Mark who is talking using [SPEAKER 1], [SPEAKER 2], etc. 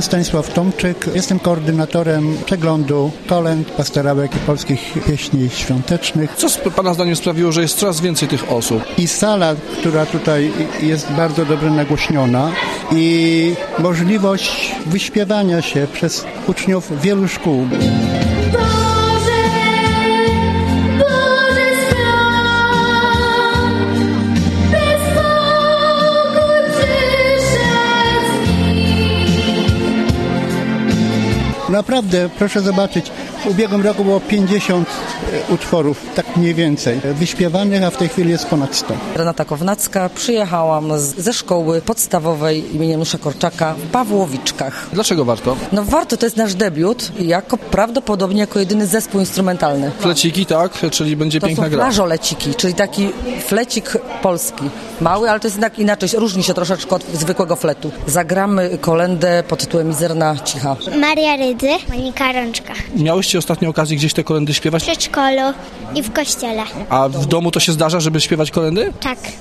[SPEAKER 1] Stanisław Tomczyk, jestem koordynatorem przeglądu kolęd, pastorałek i polskich pieśni świątecznych.
[SPEAKER 2] Co Pana zdaniem sprawiło, że jest coraz więcej tych osób?
[SPEAKER 1] I sala, która tutaj jest bardzo dobrze nagłośniona i możliwość wyśpiewania się przez uczniów wielu szkół. Naprawdę, proszę zobaczyć, w ubiegłym roku było 50 utworów, tak mniej więcej, wyśpiewanych, a w tej chwili jest ponad 100.
[SPEAKER 3] Renata Kownacka, przyjechałam ze szkoły podstawowej imienia Janusza Korczaka w Pawłowiczkach.
[SPEAKER 2] Dlaczego warto?
[SPEAKER 3] No warto, to jest nasz debiut, prawdopodobnie jako jedyny zespół instrumentalny.
[SPEAKER 2] Fleciki, tak? Czyli będzie
[SPEAKER 3] To
[SPEAKER 2] piękna
[SPEAKER 3] są
[SPEAKER 2] gra.
[SPEAKER 3] flażoleciki, czyli taki flecik polski. Mały, ale to jest jednak inaczej, różni się troszeczkę od zwykłego fletu. Zagramy kolędę pod tytułem Mizerna Cicha.
[SPEAKER 4] Maria Rydzy, Monika Rączka.
[SPEAKER 2] Miałyście ostatnio okazję gdzieś te kolędy śpiewać?
[SPEAKER 4] W przedszkolu i w kościele.
[SPEAKER 2] A w domu to się zdarza, żeby śpiewać kolędy?
[SPEAKER 4] Tak.